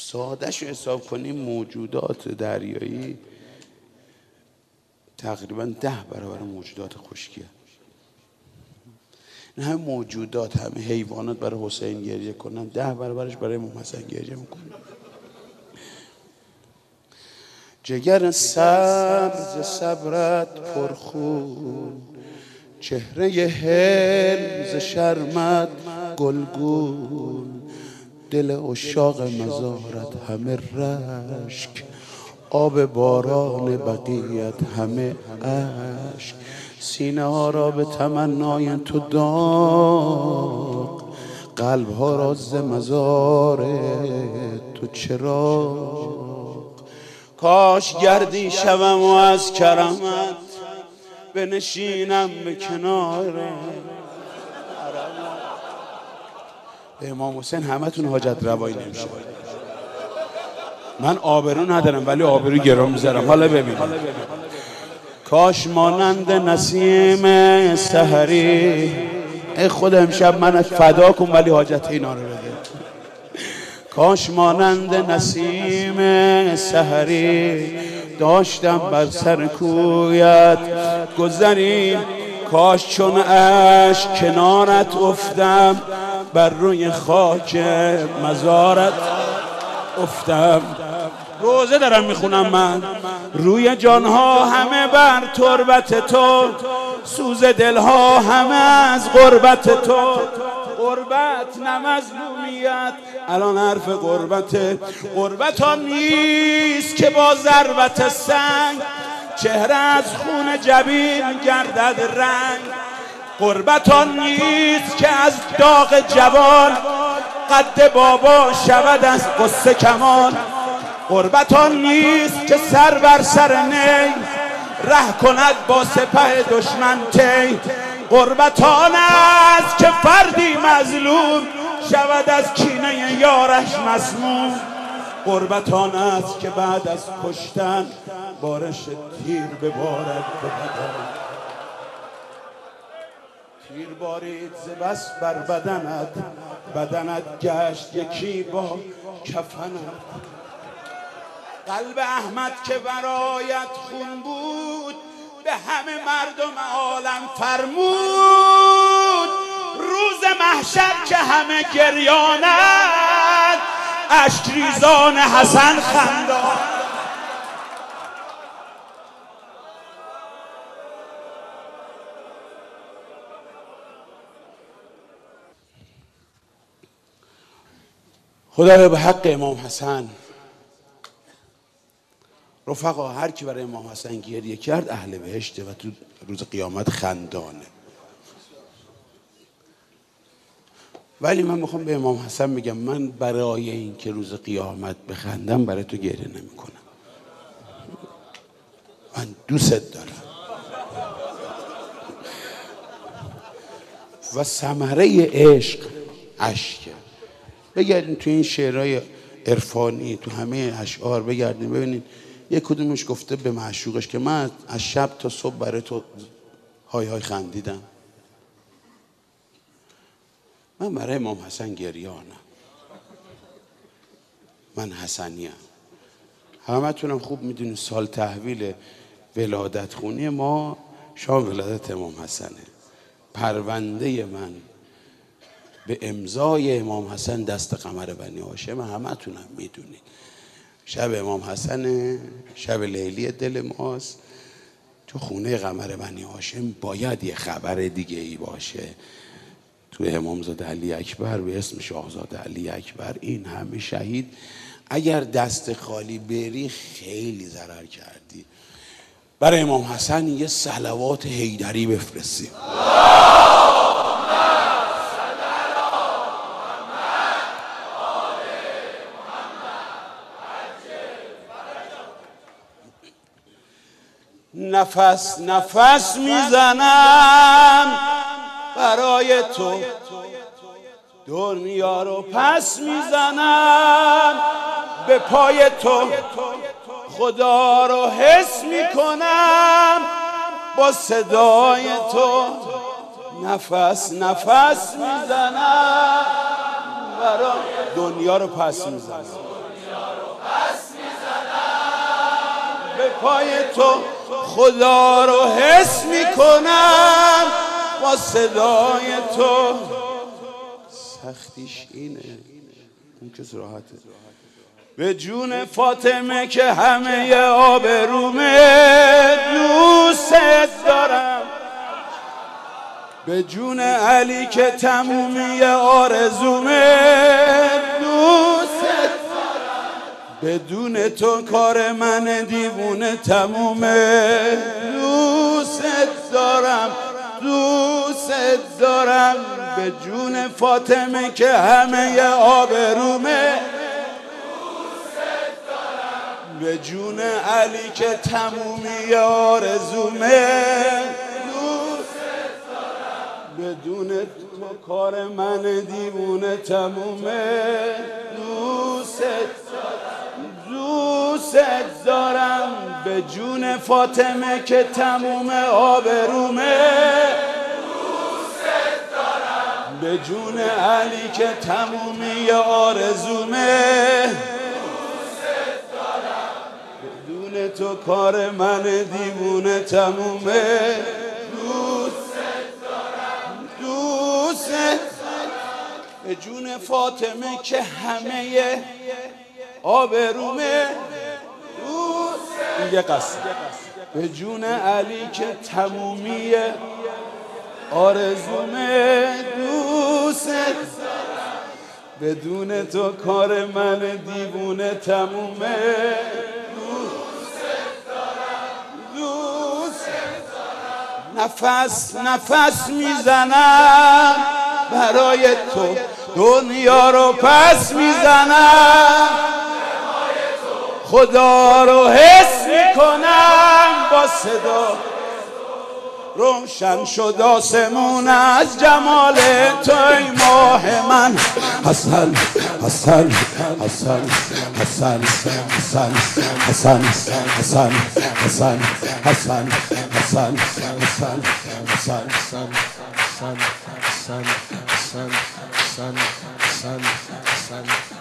ساده‌شو حساب کنیم موجودات دریایی تقریبا 10 برابر موجودات خشکیه. این همه موجودات، همه حیوانات برای حسین گریه کنن، 10 برابرش برای امام حسن گریه میکنن. جگر سبز صبرت پرخون، چهره حلم ز شرمت گلگون، دل عشاق مزارت همه رشک، آب باران بقیت همه اشک، سینه ها را به تمنای تو داغ، قلب ها را ز مزار تو چراغ. کاش گردی شوم و از کرمت بنشینم به کنار. به امام حسین همه تون حاجت روایی نمیشه. من آبرو ندارم ولی آبرو گرام میذارم. حالا ببینم. کاش مانند نسیم سحری، ای خدا امشب من فدا کن ولی حاجت اینا رو بده. کاش مانند نسیم سحری، داشتم بر سر کویت گذری، کاش چون اشک کنارت افتم، بر روی خاک مزارت افتم. روزه دارم میخونم من. روی جانها همه بر تربت تو، سوز دلها همه از غربت تو. غربت نه مظلومیت، الان حرف غربته. غربت ها نیست که با ضربت سنگ، چهره از خون جبین گردد رنگ. غربت ها نیست که از داغ جوان، قد بابا شود از قصه کمان. غربت ها نیست که سر بر سر نی، ره کند با سپه دشمن تی. غربت آن است که فردی مظلوم، شود از کینه یارش مسموم. غربت آن است که بعد از کشتن، بارش تیر ببارد به بدن. تیر بارید ز بس بر بدنت، بدنت گشت یکی با کفنت. قلب احمد که برایت خون بود، به همه مردم عالم فرمود. روز محشر که همه گریانند، اشک ریزان حسن خندان. خدایا به حق امام حسن، رفقا هر کی برای امام حسن گریه کرد اهل بهشته و تو روز قیامت خندانه. ولی من میخوام به امام حسن میگم، من برای این که روز قیامت بخندم برای تو گریه نمی کنم. من دوست دارم و ثمره عشق اشکه. بگردین تو این شعرهای عرفانی، تو همه اشعار بگردین ببینین یک کدومش گفته به معشوقش که من از شب تا صبح برای تو های های خندیدم. من برای امام حسن گریانم. من حسنیم. همه تونم خوب میدونی سال تحویل ولادت خونی ما شام ولادت امام حسنه. پرونده من به امضای امام حسن دست قمر بنی هاشم. همه تونم میدونید شب امام حسن شب لیلی دل ماست. تو خونه قمر بنی هاشم باید یه خبر دیگه ای باشه. تو امامزاده علی اکبر به اسم شاهزاده علی اکبر این همه شهید. اگر دست خالی بری خیلی ضرر کردی. برای امام حسن یه صلوات حیدری بفرستیم. نفس نفس میزنم برای تو، دنیا رو پس میزنم به پای تو. خدا رو حس میکنم با صدای تو. نفس نفس میزنم برای دنیا رو پس میزنم. به پای تو خدا رو حس میکنم با صدای تو. سختیش اینه، اون که راحته. به جون فاطمه که همه آبرومه دوست دارم، به جون علی که تمومی آرزومه دوست دارم، بدون تو کار من دیوونه تمومه دوست دارم، دوست دارم. به جون فاطمه که همه آبرومه، به جون علی که تمومی آرزومه دوست دارم، بدون تو کار من دیوونه تمومه دوست دارم، دوست دارم. به جون فاطمه که تموم آبرومه دوست دارم، به جون علی که تمومی آرزومه تو کار من دیوونه تمومه دوست دارم، دوست دارم. به جون فاطمه که همه آبرومه دوست، یه قصد. به جون علی که تمومی آرزومه دوست دارم، بدون تو کار من دیوونه تمومه. نفس نفس میزنم برای تو، دنیا رو پس میزنم خدا رو حس میکنم با صدا. روشن شد آسمون از جمال تو ای ماه من. حسن حسن حسن حسن حسن حسن حسن حسن حسن حسن حسن حسن حسن حسن حسن حسن حسن حسن